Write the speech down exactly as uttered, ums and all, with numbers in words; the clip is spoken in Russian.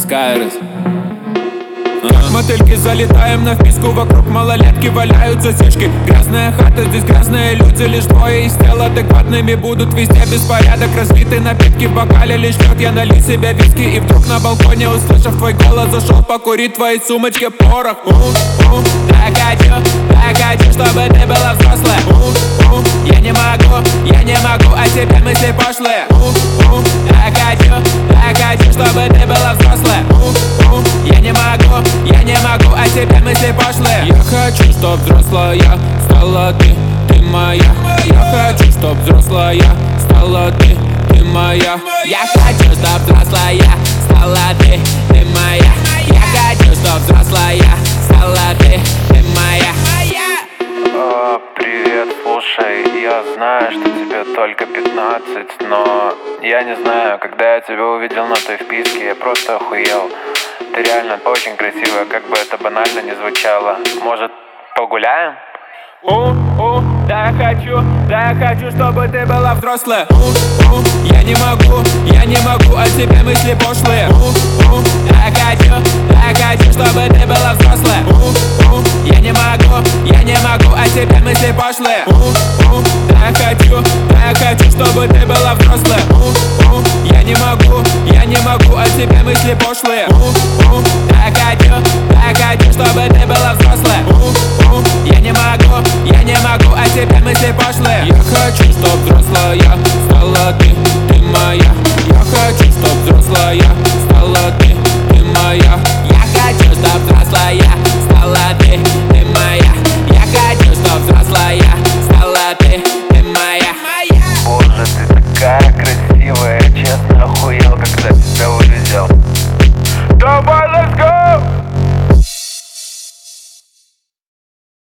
Скайрес. Как мотыльки залетаем на вписку, вокруг малолетки валяются сишки. Грязная хата, здесь грязные люди, лишь двое из тел адекватными будут везде беспорядок. Разлитые напитки в бокале лишь лед, я налил себе виски. И вдруг на балконе, услышав твой голос, зашел покурить в твоей сумочке порох. у, у, Так хочу, так хочу, чтобы ты была взрослая. у, у, Я не могу, я не могу, о тебе мысли пошлые. у, у, Так хочу, так хочу, чтобы ты была взрослая. у, у, Я не могу, я не могу, о тебе мысли пошлые. Я хочу, чтоб взрослая стала ты, ты моя. Я хочу, чтоб взрослая стала ты, ты моя. Я хочу, чтоб взрослая стала ты, ты моя. Я хочу, чтоб взрослая стала ты, ты моя. О, привет, слушай, я знаю, что тебе только пятнадцать, но я не знаю, когда я тебя увидел на той вписке, я просто охуел. Ты реально очень красивая, как бы это банально не звучало. Может, погуляем? У, у, да я хочу, да я хочу, чтобы ты была взрослая. у, у, Я не могу, я не могу, о тебе мысли пошлые. у, у, Да я хочу, да я хочу, чтобы ты была взрослая. у, у, Я не могу, я не могу, о тебе мысли пошлые. у, у, Да я хочу, да я хочу, чтобы ты была взрослая. у, у, Я не могу, я не могу, о тебе мысли пошлые.